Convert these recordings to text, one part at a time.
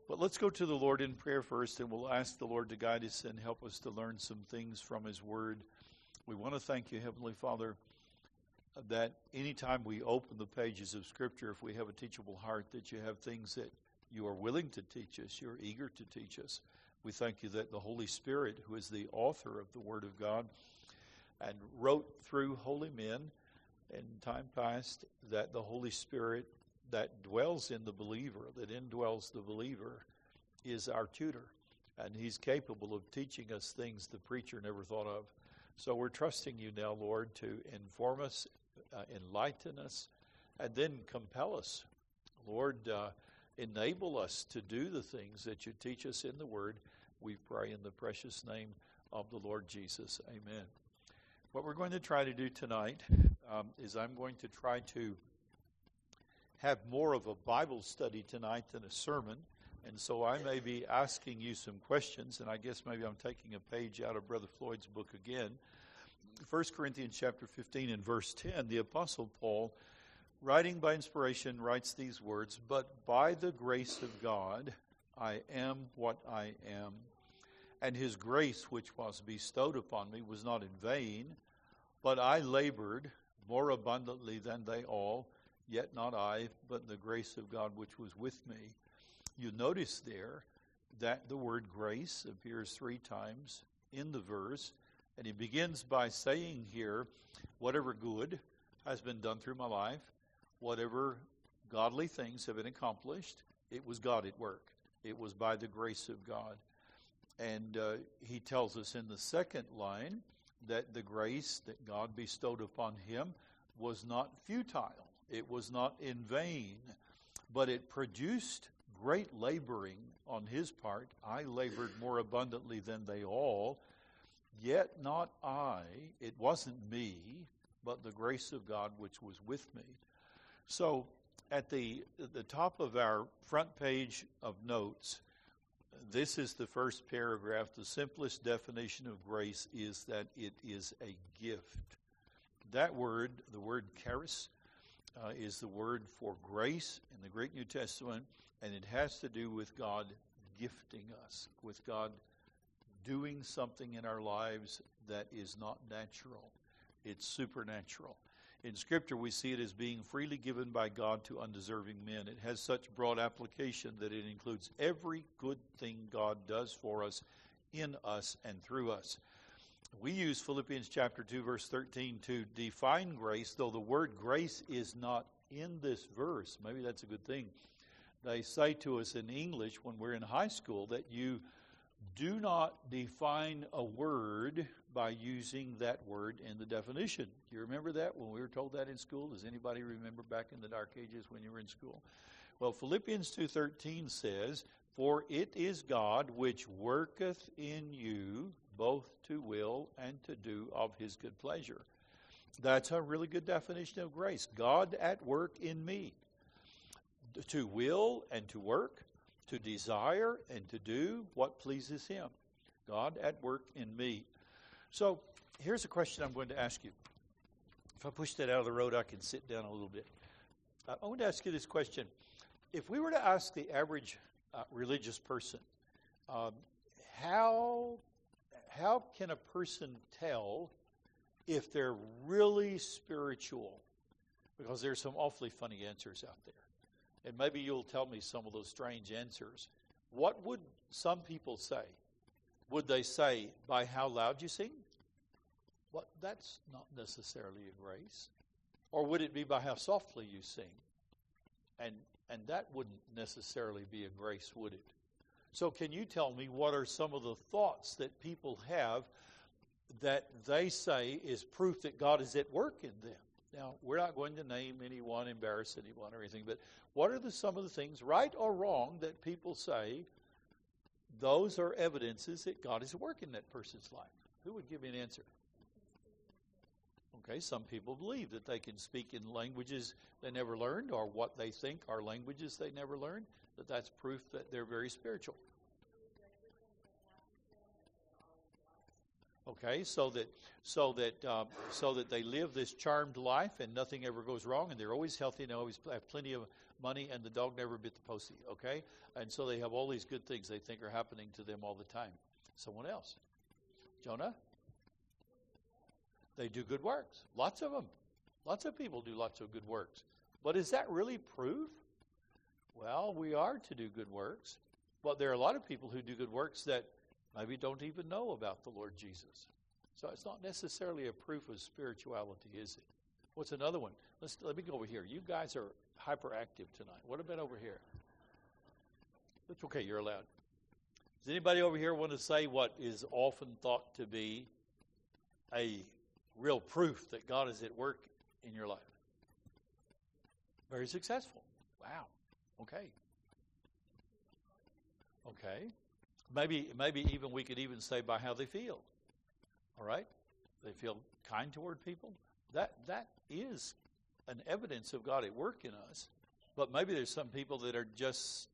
But let's go to the Lord in prayer first, and we'll ask the Lord to guide us and help us to learn some things from His Word. We want to thank you, Heavenly Father, that anytime we open the pages of Scripture, if we have a teachable heart, that you have things that you are willing to teach us, you're eager to teach us. We thank you that the Holy Spirit, who is the author of the Word of God, and wrote through holy men in time past, that the Holy Spirit that dwells in the believer, that indwells the believer, is our tutor. And He's capable of teaching us things the preacher never thought of. So we're trusting you now, Lord, to inform us, enlighten us, and then compel us. Lord, enable us to do the things that you teach us in the Word. We pray in the precious name of the Lord Jesus. Amen. What we're going to try to do tonight is I'm going to try to have more of a Bible study tonight than a sermon. And so I may be asking you some questions, and I guess maybe I'm taking a page out of Brother Floyd's book again. 1 Corinthians chapter 15 and verse 10, the Apostle Paul, writing by inspiration, writes these words, "But by the grace of God I am what I am, and His grace which was bestowed upon me was not in vain, but I labored more abundantly than they all, yet not I, but the grace of God which was with me." You notice there that the word grace appears 3 times in the verse, and he begins by saying here, whatever good has been done through my life, whatever godly things have been accomplished, it was God at work. It was by the grace of God. And he tells us in the second line that the grace that God bestowed upon him was not futile. It was not in vain, but it produced great laboring on his part. I labored more abundantly than they all, yet not I. It wasn't me, but the grace of God which was with me. So at the top of our front page of notes, this is the first paragraph. The simplest definition of grace is that it is a gift. That word, the word charis, is the word for grace in the Greek New Testament, and it has to do with God gifting us, with God doing something in our lives that is not natural. It's supernatural. In Scripture, we see it as being freely given by God to undeserving men. It has such broad application that it includes every good thing God does for us, in us, and through us. We use Philippians chapter 2, verse 13 to define grace, though the word grace is not in this verse. Maybe that's a good thing. They say to us in English when we're in high school that you do not define a word by using that word in the definition. Do you remember that when we were told that in school? Does anybody remember back in the dark ages when you were in school? Well, Philippians 2:13 says, "For it is God which worketh in you both to will and to do of His good pleasure." That's a really good definition of grace. God at work in me. To will and to work, to desire and to do what pleases Him. God at work in me. So here's a question I'm going to ask you. If I push that out of the road, I can sit down a little bit. I want to ask you this question. If we were to ask the average religious person, how can a person tell if they're really spiritual? Because there's some awfully funny answers out there. And maybe you'll tell me some of those strange answers. What would some people say? Would they say, by how loud you sing? Well, that's not necessarily a grace. Or would it be by how softly you sing? And that wouldn't necessarily be a grace, would it? So can you tell me what are some of the thoughts that people have that they say is proof that God is at work in them? Now, we're not going to name anyone, embarrass anyone or anything, but what are some of the things, right or wrong, that people say those are evidences that God is at work in that person's life? Who would give me an answer? Okay, some people believe that they can speak in languages they never learned, or what they think are languages they never learned, that's proof that they're very spiritual. Okay, so that they live this charmed life and nothing ever goes wrong, and they're always healthy and they always have plenty of money, and the dog never bit the postie. Okay, and so they have all these good things they think are happening to them all the time. Someone else, Jonah. They do good works. Lots of them. Lots of people do lots of good works. But is that really proof? Well, we are to do good works, but there are a lot of people who do good works that maybe don't even know about the Lord Jesus. So it's not necessarily a proof of spirituality, is it? What's another one? Let me go over here. You guys are hyperactive tonight. What about over here? It's okay, you're allowed. Does anybody over here want to say what is often thought to be a real proof that God is at work in your life? Very successful. Wow. Okay. Okay. Maybe even we could even say by how they feel. All right? They feel kind toward people. That is an evidence of God at work in us. But maybe there's some people that are just,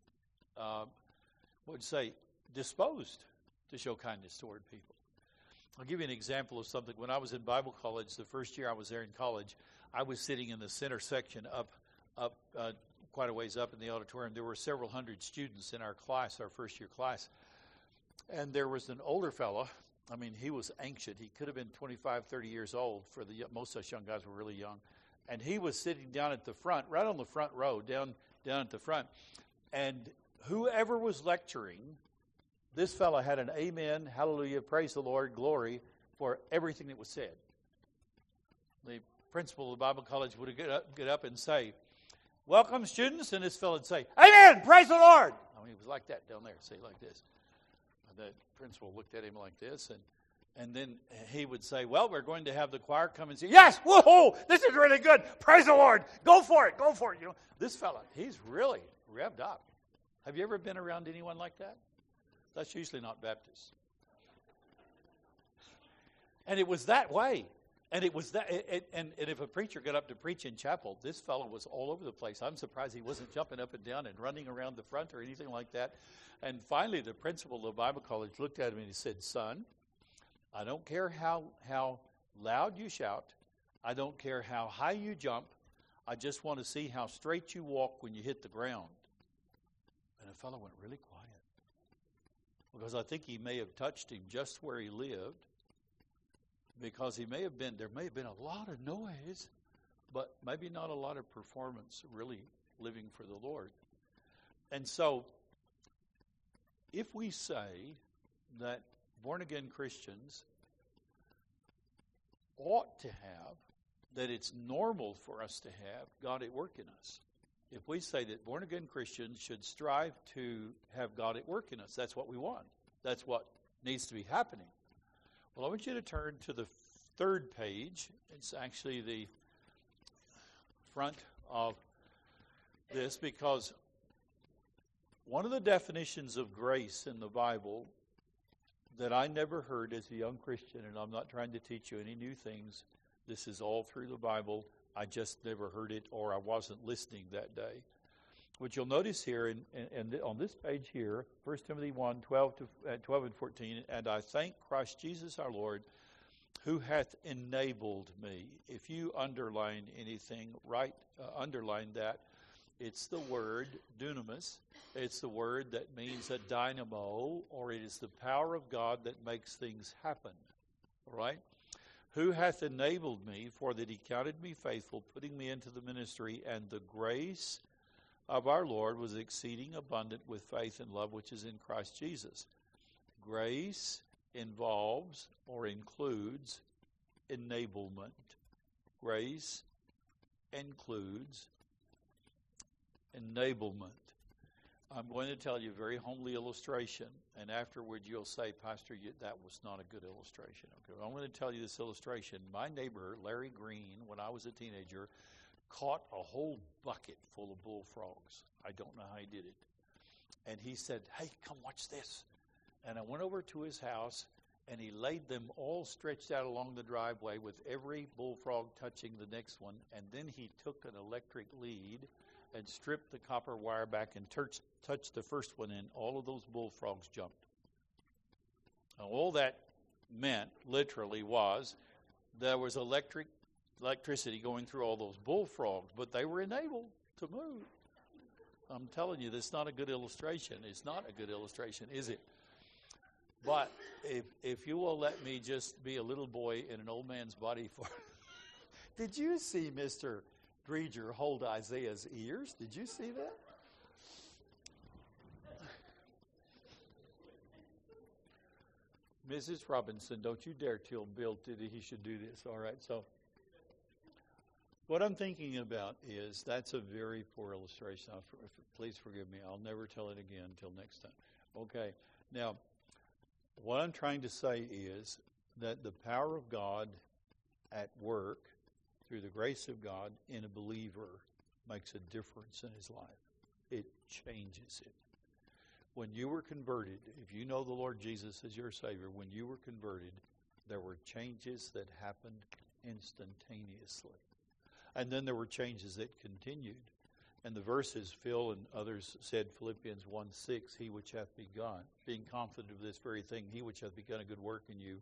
disposed to show kindness toward people. I'll give you an example of something. When I was in Bible college, the first year I was there in college, I was sitting in the center section up quite a ways up in the auditorium. There were several hundred students in our class, our first year class. And there was an older fellow. I mean, he was ancient. He could have been 25, 30 years old. Most of us young guys were really young. And he was sitting down at the front, right on the front row, down at the front. And whoever was lecturing, this fellow had an amen, hallelujah, praise the Lord, glory for everything that was said. The principal of the Bible college would get up and say, "Welcome, students," and this fellow would say, "Amen, praise the Lord." I mean, it was like that down there, say like this. And the principal looked at him like this, and then he would say, "Well, we're going to have the choir come and say, 'Yes, woohoo, this is really good, praise the Lord, go for it. You know, this fellow, he's really revved up. Have you ever been around anyone like that? That's usually not Baptist. And it was that way. And it was that. And if a preacher got up to preach in chapel, this fellow was all over the place. I'm surprised he wasn't jumping up and down and running around the front or anything like that. And finally, the principal of the Bible college looked at him and he said, "Son, I don't care how loud you shout. I don't care how high you jump. I just want to see how straight you walk when you hit the ground." And the fellow went really quiet, because I think he may have touched him just where he lived, because there may have been a lot of noise, but maybe not a lot of performance, really living for the Lord. And so, if we say that born-again Christians ought to have, that it's normal for us to have God at work in us, if we say that born-again Christians should strive to have God at work in us, that's what we want. That's what needs to be happening. Well, I want you to turn to the third page. It's actually the front of this, because one of the definitions of grace in the Bible that I never heard as a young Christian, and I'm not trying to teach you any new things, this is all through the Bible, I just never heard it, or I wasn't listening that day. What you'll notice here, and on this page here, 1 Timothy 1, 12 and 14, "And I thank Christ Jesus our Lord, who hath enabled me." If you underline anything, underline that. It's the word dunamis. It's the word that means a dynamo, or it is the power of God that makes things happen. All right? "Who hath enabled me, for that he counted me faithful, putting me into the ministry, and the grace of our Lord was exceeding abundant with faith and love which is in Christ Jesus." Grace involves or includes enablement. Grace includes enablement. I'm going to tell you a very homely illustration, and afterwards you'll say, "Pastor, that was not a good illustration." Okay, I'm going to tell you this illustration. My neighbor, Larry Green, when I was a teenager, caught a whole bucket full of bullfrogs. I don't know how he did it. And he said, "Hey, come watch this." And I went over to his house, and he laid them all stretched out along the driveway with every bullfrog touching the next one. And then he took an electric lead and stripped the copper wire back and touched the first one, and all of those bullfrogs jumped. Now, all that meant, literally, was there was electricity going through all those bullfrogs, but they were enabled to move. I'm telling you, that's not a good illustration. It's not a good illustration, is it? But if you will let me just be a little boy in an old man's body for... Did you see Mr. Dreger hold Isaiah's ears? Did you see that? Mrs. Robinson, don't you dare tell Bill that he should do this. All right, so what I'm thinking about is that's a very poor illustration. Please forgive me. I'll never tell it again until next time. Okay, now what I'm trying to say is that the power of God at work through the grace of God in a believer makes a difference in his life. It changes it. When you were converted, if you know the Lord Jesus as your Savior, when you were converted, there were changes that happened instantaneously. And then there were changes that continued. And the verses, Phil and others said, Philippians 1:6, he which hath begun, being confident of this very thing, he which hath begun a good work in you,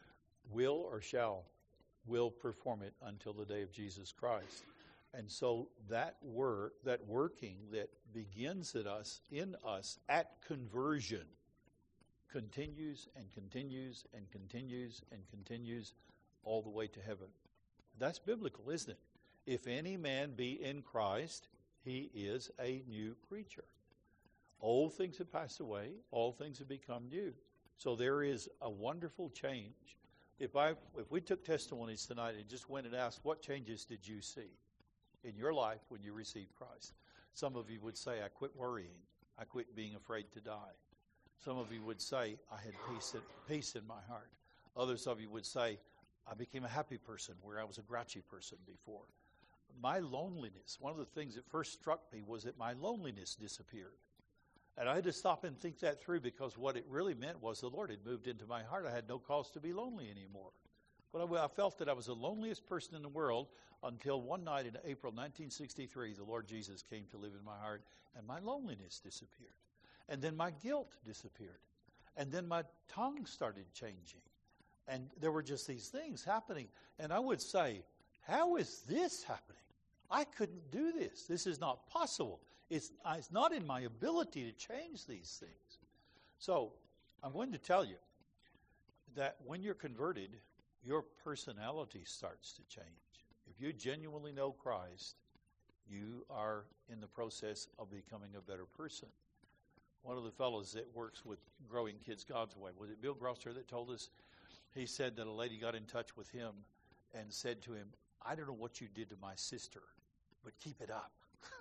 will perform it until the day of Jesus Christ. And so that working that begins in us at conversion continues and continues and continues and continues all the way to heaven. That's biblical, isn't it? If any man be in Christ, he is a new creature. Old things have passed away, all things have become new. So there is a wonderful change. If we took testimonies tonight and just went and asked, what changes did you see in your life when you received Christ? Some of you would say, I quit worrying. I quit being afraid to die. Some of you would say, I had peace in my heart. Others of you would say, I became a happy person where I was a grouchy person before. My loneliness, one of the things that first struck me was that my loneliness disappeared. And I had to stop and think that through, because what it really meant was the Lord had moved into my heart. I had no cause to be lonely anymore. But I felt that I was the loneliest person in the world until one night in April 1963, the Lord Jesus came to live in my heart, and my loneliness disappeared. And then my guilt disappeared. And then my tongue started changing. And there were just these things happening. And I would say, how is this happening? I couldn't do this. This is not possible. It's not in my ability to change these things. So I'm going to tell you that when you're converted, your personality starts to change. If you genuinely know Christ, you are in the process of becoming a better person. One of the fellows that works with Growing Kids God's Way, was it Bill Grosser that told us? He said that a lady got in touch with him and said to him, I don't know what you did to my sister, but keep it up.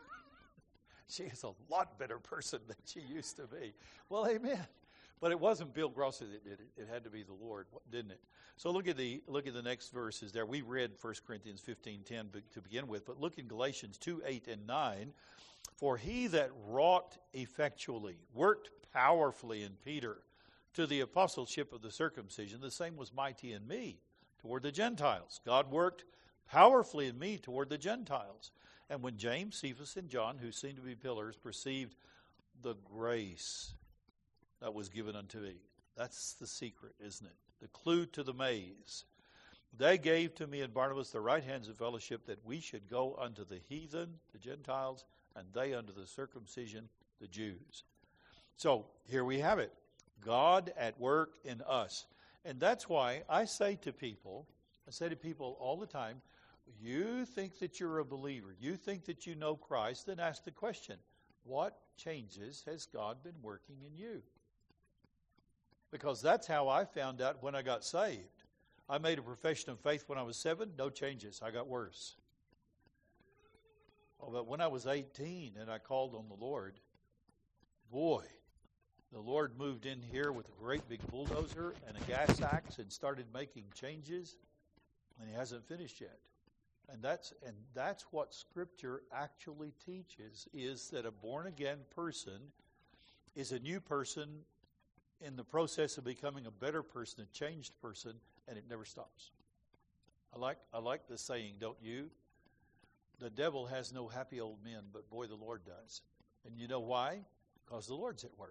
She is a lot better person than she used to be. Well, amen. But it wasn't Bill Grosser that did it. It had to be the Lord, didn't it? So look at the next verses there. We read 1 Corinthians 15:10 to begin with, but look in Galatians 2:8 and 9. For he that wrought effectually, worked powerfully in Peter to the apostleship of the circumcision, the same was mighty in me toward the Gentiles. God worked powerfully in me toward the Gentiles. And when James, Cephas, and John, who seemed to be pillars, perceived the grace that was given unto me. That's the secret, isn't it? The clue to the maze. They gave to me and Barnabas the right hands of fellowship, that we should go unto the heathen, the Gentiles, and they unto the circumcision, the Jews. So here we have it. God at work in us. And that's why I say to people all the time, you think that you're a believer, you think that you know Christ, then ask the question, what changes has God been working in you? Because that's how I found out when I got saved. I made a profession of faith when I was 7, no changes, I got worse. Oh, but when I was 18 and I called on the Lord, boy, the Lord moved in here with a great big bulldozer and a gas axe and started making changes, and he hasn't finished yet. And that's what Scripture actually teaches, is that a born-again person is a new person in the process of becoming a better person, a changed person, and it never stops. I like the saying, don't you? The devil has no happy old men, but boy, the Lord does. And you know why? Because the Lord's at work.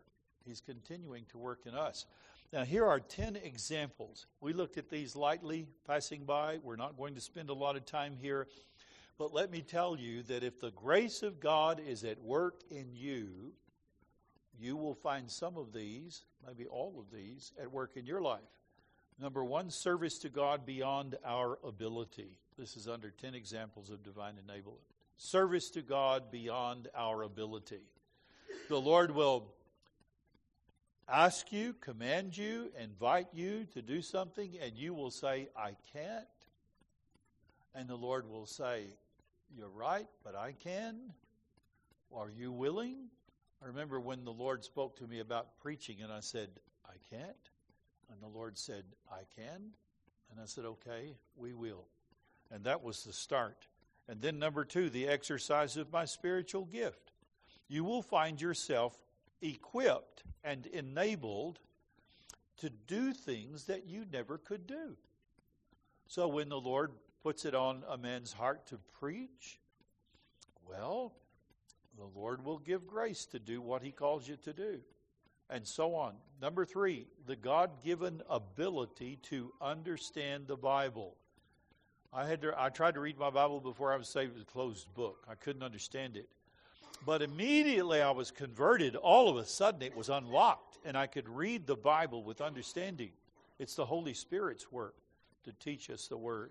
He's continuing to work in us. Now, here are 10 examples. We looked at these lightly, passing by. We're not going to spend a lot of time here. But let me tell you that if the grace of God is at work in you, you will find some of these, maybe all of these, at work in your life. Number one, service to God beyond our ability. This is under 10 examples of divine enablement. Service to God beyond our ability. The Lord will ask you, command you, invite you to do something, and you will say, I can't. And the Lord will say, you're right, but I can. Are you willing? I remember when the Lord spoke to me about preaching, and I said, I can't. And the Lord said, I can. And I said, okay, we will. And that was the start. And then number two, the exercise of my spiritual gift. You will find yourself equipped and enabled to do things that you never could do. So when the Lord puts it on a man's heart to preach, well, the Lord will give grace to do what he calls you to do, and so on. Number three, the God-given ability to understand the Bible. I tried to read my Bible before I was saved as a closed book. I couldn't understand it. But immediately I was converted. All of a sudden it was unlocked, and I could read the Bible with understanding. It's the Holy Spirit's work to teach us the Word.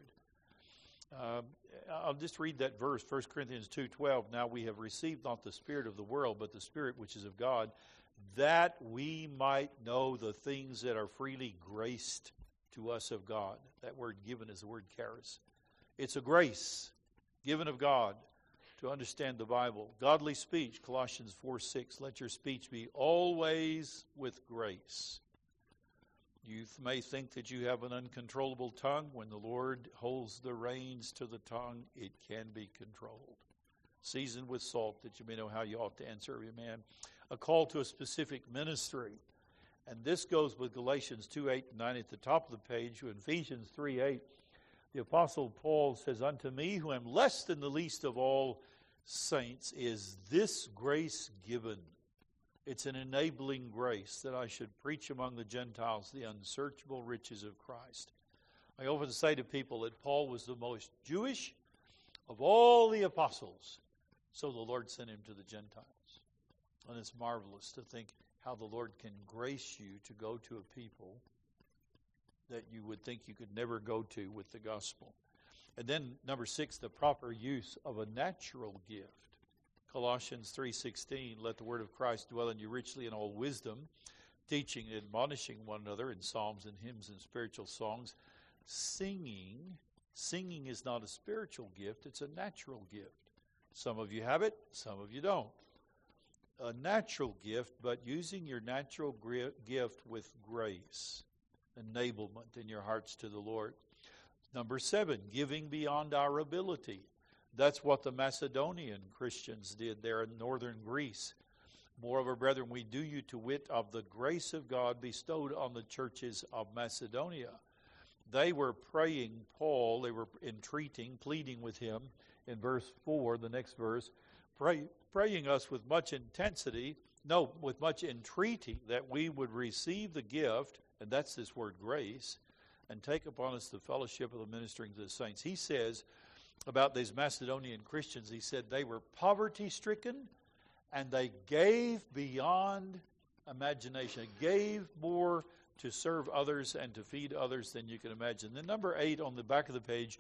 I'll just read that verse, 1 Corinthians 2:12. Now we have received not the spirit of the world, but the Spirit which is of God, that we might know the things that are freely graced to us of God. That word given is the word charis. It's a grace given of God to understand the Bible. Godly speech, Colossians 4:6. Let your speech be always with grace. You may think that you have an uncontrollable tongue. When the Lord holds the reins to the tongue, it can be controlled. Seasoned with salt, that you may know how you ought to answer every man. A call to a specific ministry. And this goes with Galatians 2:8 and 9 at the top of the page. In Ephesians 3:8, the Apostle Paul says, unto me, who am less than the least of all saints, is this grace given. It's an enabling grace that I should preach among the Gentiles the unsearchable riches of Christ. I often say to people that Paul was the most Jewish of all the apostles, so the Lord sent him to the Gentiles. And it's marvelous to think how the Lord can grace you to go to a people that you would think you could never go to with the gospel. And then number 6, the proper use of a natural gift. Colossians 3:16, let the word of Christ dwell in you richly in all wisdom, teaching and admonishing one another in psalms and hymns and spiritual songs, singing. Singing is not a spiritual gift, it's a natural gift. Some of you have it, some of you don't. A natural gift, but using your natural gift with grace, enablement in your hearts to the Lord. Number 7, giving beyond our ability. That's what the Macedonian Christians did there in northern Greece. Moreover, brethren, we do you to wit of the grace of God bestowed on the churches of Macedonia. They were praying Paul, they were entreating, pleading with him in verse 4, the next verse, praying us with much with much entreaty that we would receive the gift, and that's this word grace, and take upon us the fellowship of the ministering to the saints. He says about these Macedonian Christians, he said they were poverty-stricken and they gave beyond imagination, gave more to serve others and to feed others than you can imagine. Then number 8 on the back of the page,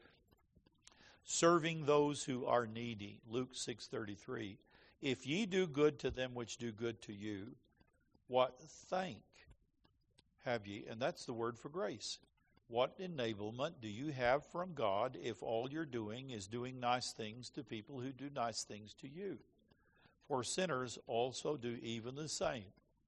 serving those who are needy. Luke 6:33. If ye do good to them which do good to you, what thank have ye? And that's the word for grace. What enablement do you have from God if all you're doing is doing nice things to people who do nice things to you? For sinners also do even the same.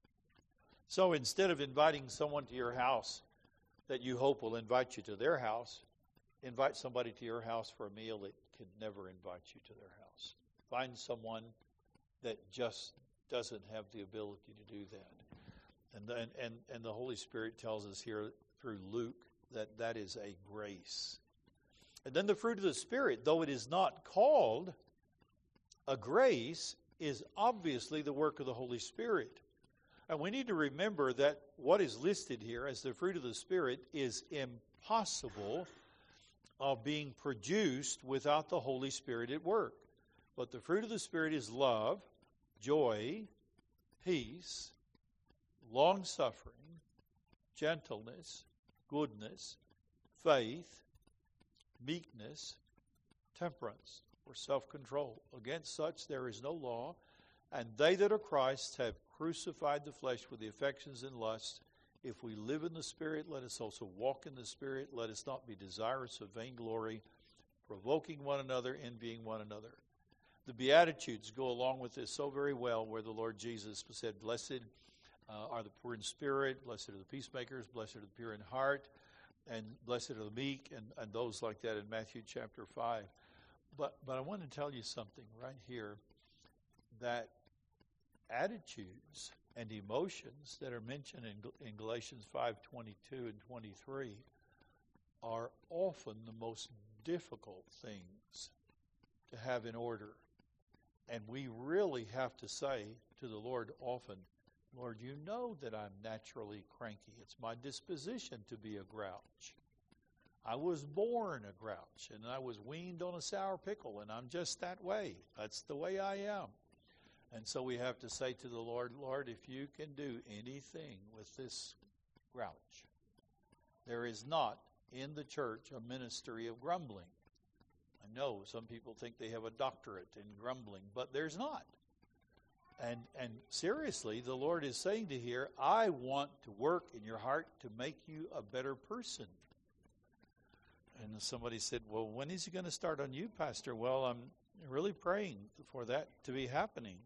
So instead of inviting someone to your house that you hope will invite you to their house, invite somebody to your house for a meal that could never invite you to their house. Find someone that just doesn't have the ability to do that. And the Holy Spirit tells us here through Luke that is a grace. And then the fruit of the Spirit, though it is not called a grace, is obviously the work of the Holy Spirit. And we need to remember that what is listed here as the fruit of the Spirit is impossible of being produced without the Holy Spirit at work. But the fruit of the Spirit is love, joy, peace, long-suffering, gentleness, goodness, faith, meekness, temperance, or self-control. Against such there is no law. And they that are Christ's have crucified the flesh with the affections and lusts. If we live in the Spirit, let us also walk in the Spirit. Let us not be desirous of vainglory, provoking one another, envying one another. The Beatitudes go along with this so very well, where the Lord Jesus said, Blessed are the poor in spirit, blessed are the peacemakers, blessed are the pure in heart, and blessed are the meek, and those like that in Matthew chapter 5. But I want to tell you something right here, that attitudes and emotions that are mentioned in Galatians 5:22 and 23 are often the most difficult things to have in order. And we really have to say to the Lord often, Lord, you know that I'm naturally cranky. It's my disposition to be a grouch. I was born a grouch, and I was weaned on a sour pickle, and I'm just that way. That's the way I am. And so we have to say to the Lord, Lord, if you can do anything with this grouch. There is not in the church a ministry of grumbling. I know some people think they have a doctorate in grumbling, but there's not. And seriously, the Lord is saying to here, I want to work in your heart to make you a better person. And somebody said, well, when is he going to start on you, Pastor? Well, I'm really praying for that to be happening.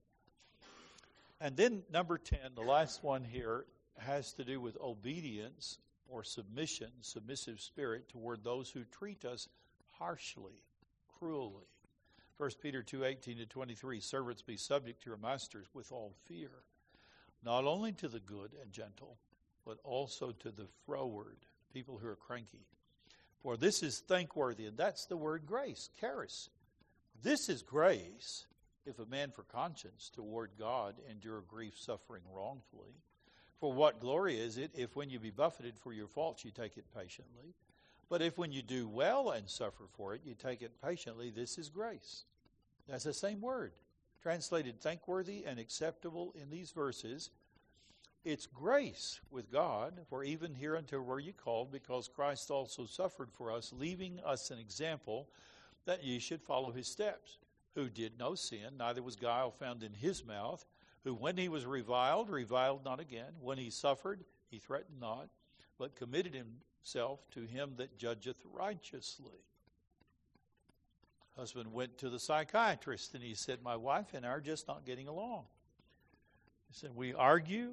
And then number 10, the last one here, has to do with obedience or submission, submissive spirit toward those who treat us harshly, cruelly. 1 Peter 2:18-23, servants be subject to your masters with all fear, not only to the good and gentle, but also to the froward, people who are cranky. For this is thankworthy, and that's the word grace, charis. This is grace, if a man for conscience toward God endure grief suffering wrongfully. For what glory is it if when you be buffeted for your faults you take it patiently? But if when you do well and suffer for it, you take it patiently, this is grace. That's the same word, translated thankworthy and acceptable in these verses. It's grace with God, for even hereunto were ye called, because Christ also suffered for us, leaving us an example that ye should follow his steps, who did no sin, neither was guile found in his mouth, who when he was reviled, reviled not again. When he suffered, he threatened not, but committed himself to him that judgeth righteously. Husband went to the psychiatrist, and he said, my wife and I are just not getting along. He said, we argue,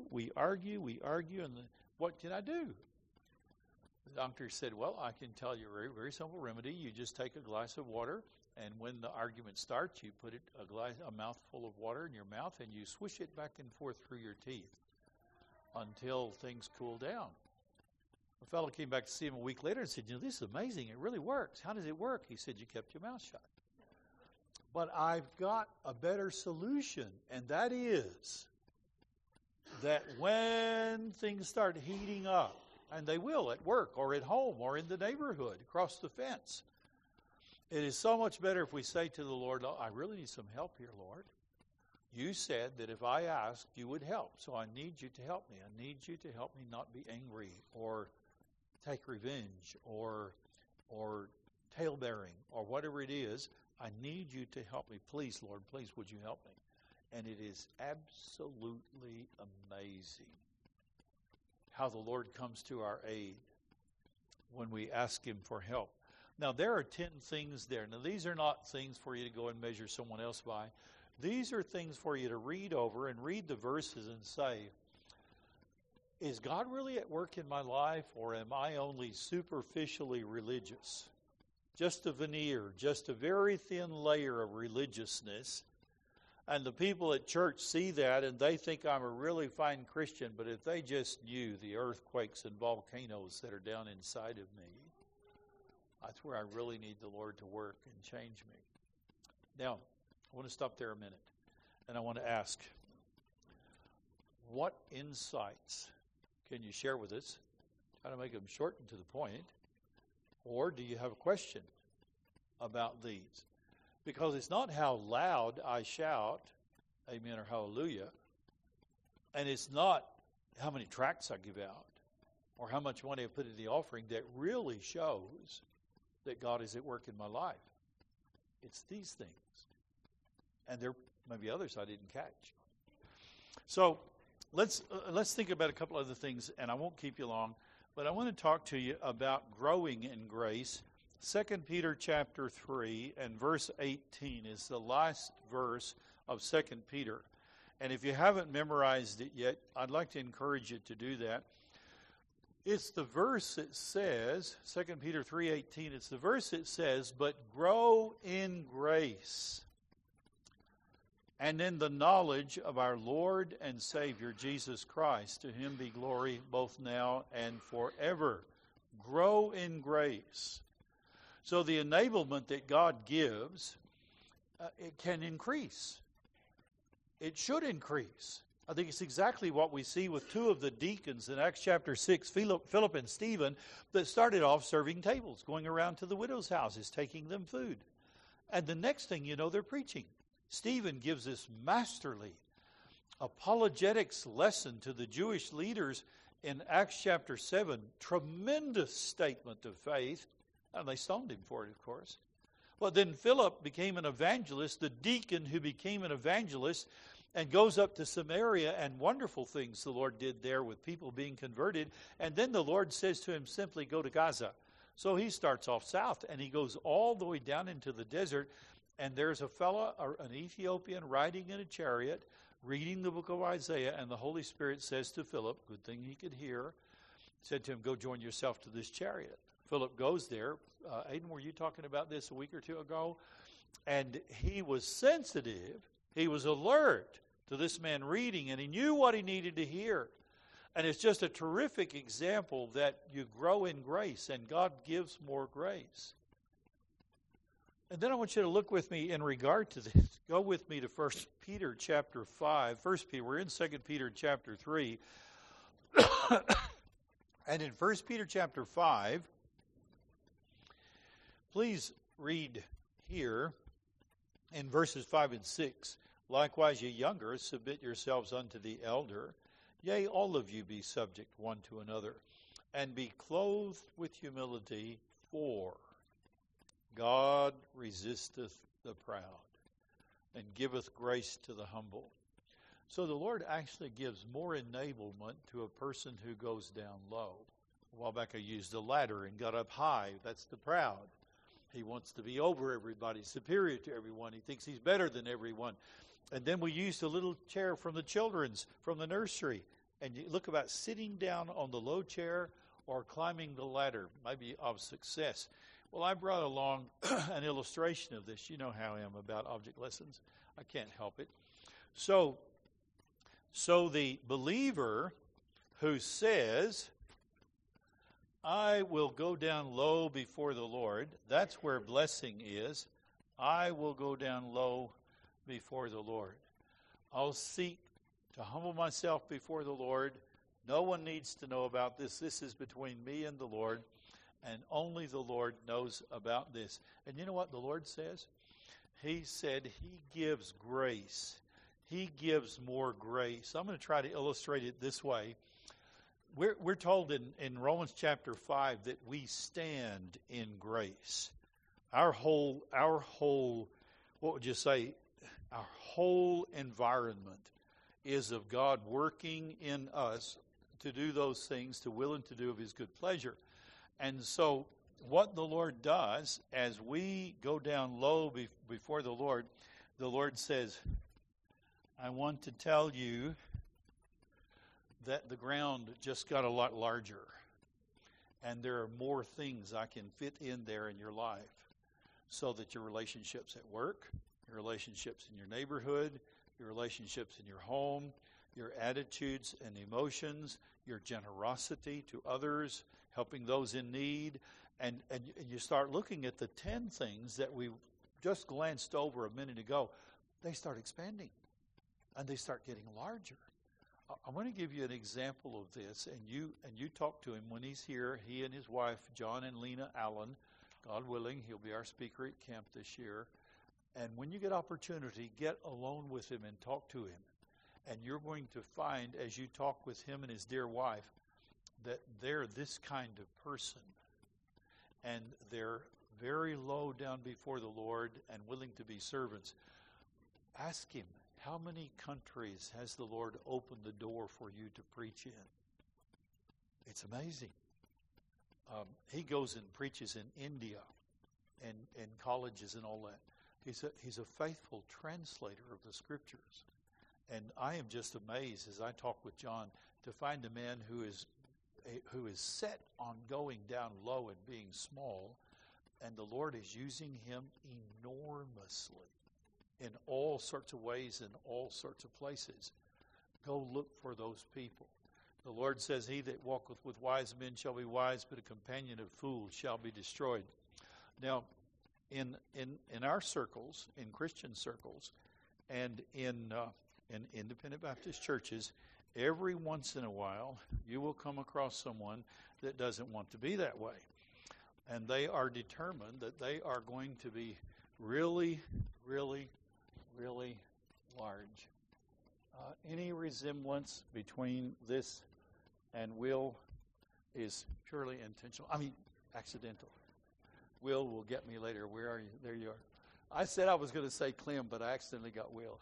and what can I do? The doctor said, well, I can tell you a very, very simple remedy. You just take a glass of water, and when the argument starts, you put a mouthful of water in your mouth, and you swish it back and forth through your teeth until things cool down. A fellow came back to see him a week later and said, this is amazing. It really works. How does it work? He said, you kept your mouth shut. But I've got a better solution, and that is that when things start heating up, and they will at work or at home or in the neighborhood, across the fence, it is so much better if we say to the Lord, I really need some help here, Lord. You said that if I asked, you would help. So I need you to help me. I need you to help me not be angry or take revenge or talebearing or whatever it is. I need you to help me. Please, Lord, please, would you help me? And it is absolutely amazing how the Lord comes to our aid when we ask him for help. Now, there are 10 things there. Now, these are not things for you to go and measure someone else by. These are things for you to read over and read the verses and say, is God really at work in my life, or am I only superficially religious? Just a veneer, just a very thin layer of religiousness. And the people at church see that and they think I'm a really fine Christian, but if they just knew the earthquakes and volcanoes that are down inside of me, that's where I really need the Lord to work and change me. Now, I want to stop there a minute, and I want to ask, what insights can you share with us? Try to make them short and to the point. Or do you have a question about these? Because it's not how loud I shout, amen or hallelujah, and it's not how many tracts I give out or how much money I put in the offering that really shows that God is at work in my life. It's these things. And there may be others I didn't catch. So let's think about a couple other things, and I won't keep you long, but I want to talk to you about growing in grace. 2 Peter chapter 3 and verse 18 is the last verse of 2 Peter. And if you haven't memorized it yet, I'd like to encourage you to do that. It's the verse that says, 2 Peter 3:18, it's the verse that says, but grow in grace and in the knowledge of our Lord and Savior, Jesus Christ. To him be glory both now and forever. Grow in grace. So the enablement that God gives, it can increase. It should increase. I think it's exactly what we see with two of the deacons in Acts chapter 6, Philip and Stephen, that started off serving tables, going around to the widows' houses, taking them food. And the next thing you know, they're preaching. Stephen gives this masterly apologetics lesson to the Jewish leaders in Acts chapter 7. Tremendous statement of faith. And they stoned him for it, of course. But then Philip became an evangelist, the deacon who became an evangelist, and goes up to Samaria, and wonderful things the Lord did there with people being converted. And then the Lord says to him simply, go to Gaza. So he starts off south, and he goes all the way down into the desert, and there's a fellow, an Ethiopian, riding in a chariot, reading the book of Isaiah, and the Holy Spirit says to Philip, good thing he could hear, said to him, go join yourself to this chariot. Philip goes there. Aiden, were you talking about this a week or two ago? And he was sensitive. He was alert to this man reading, and he knew what he needed to hear. And it's just a terrific example that you grow in grace, and God gives more grace. And then I want you to look with me in regard to this. Go with me to 1 Peter chapter 5. 1 Peter, we're in 2 Peter chapter 3. And in 1 Peter chapter 5, please read here in verses 5 and 6. Likewise, ye younger, submit yourselves unto the elder. Yea, all of you be subject one to another, and be clothed with humility, for God resisteth the proud, and giveth grace to the humble. So the Lord actually gives more enablement to a person who goes down low. A while back I used a ladder and got up high. That's the proud. He wants to be over everybody, superior to everyone. He thinks he's better than everyone. And then we used a little chair from the nursery. And you look about sitting down on the low chair or climbing the ladder, maybe of success. Well, I brought along an illustration of this. You know how I am about object lessons. I can't help it. So the believer who says, I will go down low before the Lord, that's where blessing is. I will go down low before the Lord. I'll seek to humble myself before the Lord. No one needs to know about this. This is between me and the Lord, and only the Lord knows about this. And you know what the Lord says? He said he gives grace. He gives more grace. I'm going to try to illustrate it this way. We're told in Romans chapter 5 that we stand in grace. Our whole, what would you say, our whole environment is of God working in us to do those things, to will and to do of his good pleasure. And so what the Lord does, as we go down low before the Lord says, I want to tell you that the ground just got a lot larger, and there are more things I can fit in there in your life, so that your relationships at work, your relationships in your neighborhood, your relationships in your home, your attitudes and emotions, your generosity to others, helping those in need, and you start looking at the 10 things that we just glanced over a minute ago. They start expanding, and they start getting larger. I want to give you an example of this, and you talk to him when he's here. He and his wife, John and Lena Allen, God willing, he'll be our speaker at camp this year. And when you get opportunity, get alone with him and talk to him. And you're going to find, as you talk with him and his dear wife, that they're this kind of person. And they're very low down before the Lord and willing to be servants. Ask him, how many countries has the Lord opened the door for you to preach in? It's amazing. He goes and preaches in India and colleges and all that. He's a faithful translator of the Scriptures. And I am just amazed as I talk with John to find a man who is set on going down low and being small, and the Lord is using him enormously in all sorts of ways, in all sorts of places. Go look for those people. The Lord says, he that walketh with wise men shall be wise, but a companion of fools shall be destroyed. Now, in our circles, in Christian circles, and in independent Baptist churches, every once in a while, you will come across someone that doesn't want to be that way. And they are determined that they are going to be really, really, really large. Any resemblance between this and Will is purely intentional. I mean, accidental. Will get me later. Where are you? There you are. I said I was going to say Clem, but I accidentally got Will.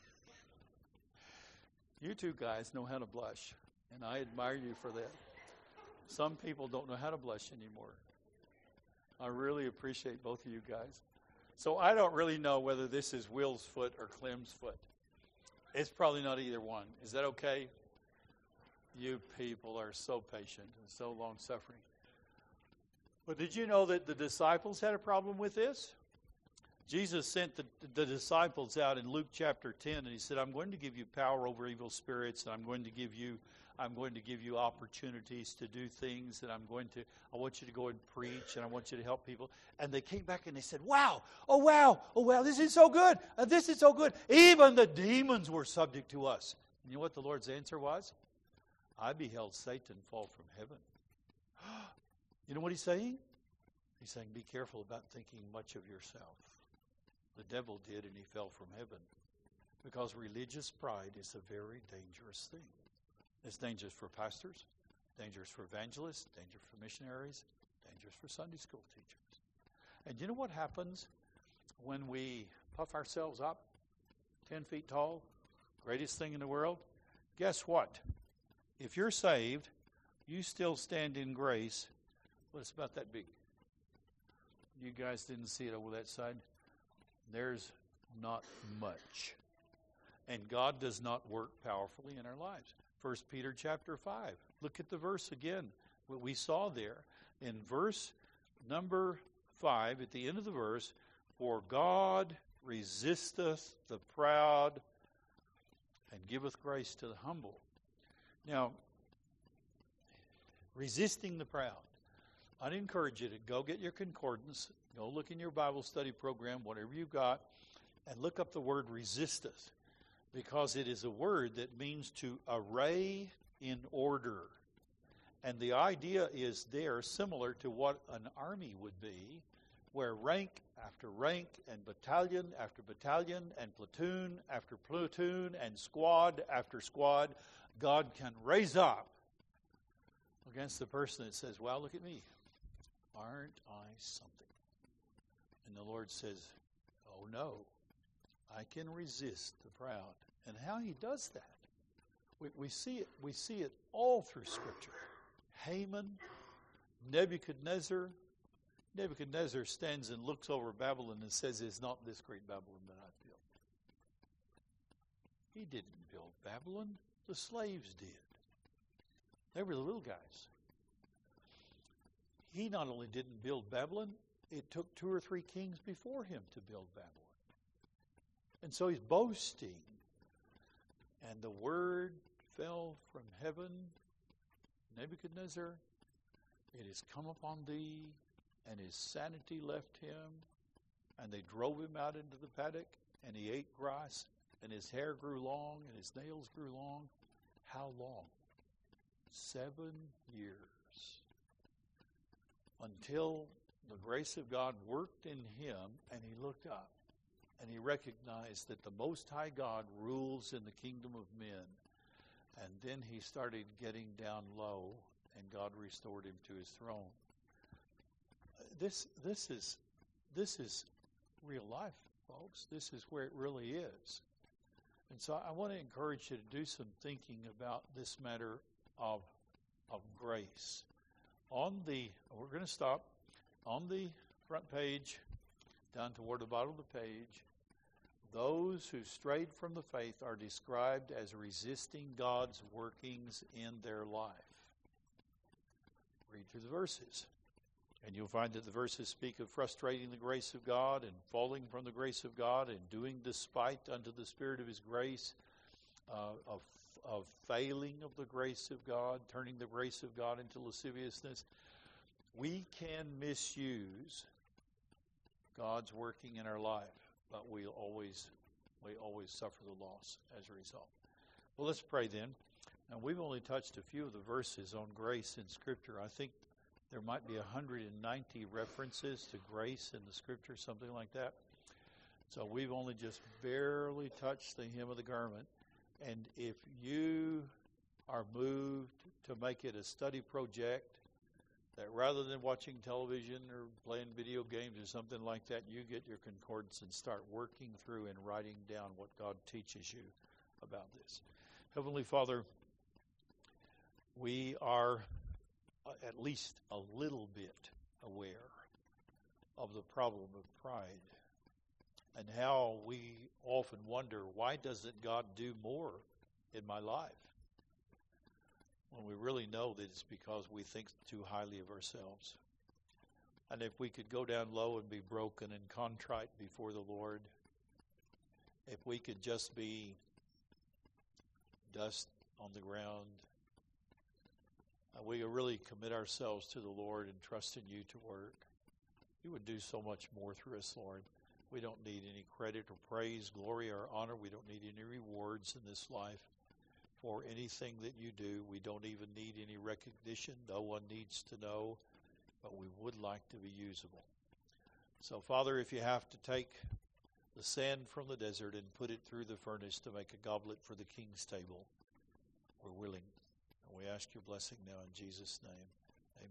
You two guys know how to blush, and I admire you for that. Some people don't know how to blush anymore. I really appreciate both of you guys. So I don't really know whether this is Will's foot or Clem's foot. It's probably not either one. Is that okay? You people are so patient and so long-suffering. But did you know that the disciples had a problem with this? Jesus sent the disciples out in Luke chapter 10, and he said, I'm going to give you power over evil spirits, and I'm going to give you opportunities to do things, and I want you to go and preach, and I want you to help people. And they came back and they said, wow, this is so good, this is so good. Even the demons were subject to us. And you know what the Lord's answer was? I beheld Satan fall from heaven. You know what he's saying? He's saying, be careful about thinking much of yourself. The devil did, and he fell from heaven. Because religious pride is a very dangerous thing. It's dangerous for pastors, dangerous for evangelists, dangerous for missionaries, dangerous for Sunday school teachers. And you know what happens when we puff ourselves up, 10 feet tall, greatest thing in the world? Guess what? If you're saved, you still stand in grace. Well, it's about that big. You guys didn't see it over that side. There's not much. And God does not work powerfully in our lives. 1 Peter chapter 5. Look at the verse again. What we saw there. In verse number 5, at the end of the verse, for God resisteth the proud and giveth grace to the humble. Now, resisting the proud. I'd encourage you to go get your concordance, go look in your Bible study program, whatever you've got, and look up the word resisteth, because it is a word that means to array in order. And the idea is there similar to what an army would be, where rank after rank and battalion after battalion and platoon after platoon and squad after squad, God can raise up against the person that says, wow, look at me. Aren't I something? And the Lord says, oh no, I can resist the proud. And how he does that, we see it all through Scripture. Haman, Nebuchadnezzar. Nebuchadnezzar stands and looks over Babylon and says, it's not this great Babylon that I've built. He didn't build Babylon. The slaves did. They were the little guys. He not only didn't build Babylon, it took 2 or 3 kings before him to build Babylon. And so he's boasting. And the word fell from heaven, Nebuchadnezzar, it has come upon thee, and his sanity left him, and they drove him out into the paddock, and he ate grass, and his hair grew long, and his nails grew long. How long? 7 years. Until the grace of God worked in him and he looked up and he recognized that the Most High God rules in the kingdom of men. And then he started getting down low and God restored him to his throne. This is real life, folks. This is where it really is. And so I want to encourage you to do some thinking about this matter of grace. We're going to stop on the front page, down toward the bottom of the page. Those who strayed from the faith are described as resisting God's workings in their life. Read through the verses, and you'll find that the verses speak of frustrating the grace of God and falling from the grace of God and doing despite unto the Spirit of His grace, of failing of the grace of God, turning the grace of God into lasciviousness. We can misuse God's working in our life, but we always suffer the loss as a result. Well, let's pray then. Now, we've only touched a few of the verses on grace in Scripture. I think there might be 190 references to grace in the Scripture, something like that. So we've only just barely touched the hem of the garment. And if you are moved to make it a study project, that rather than watching television or playing video games or something like that, you get your concordance and start working through and writing down what God teaches you about this. Heavenly Father, we are at least a little bit aware of the problem of pride and how we often wonder, why doesn't God do more in my life? When we really know that it's because we think too highly of ourselves. And if we could go down low and be broken and contrite before the Lord, if we could just be dust on the ground, and we really commit ourselves to the Lord and trust in you to work, you would do so much more through us, Lord. We don't need any credit or praise, glory or honor. We don't need any rewards in this life for anything that you do. We don't even need any recognition. No one needs to know, but we would like to be usable. So, Father, if you have to take the sand from the desert and put it through the furnace to make a goblet for the king's table, we're willing. And we ask your blessing now in Jesus' name.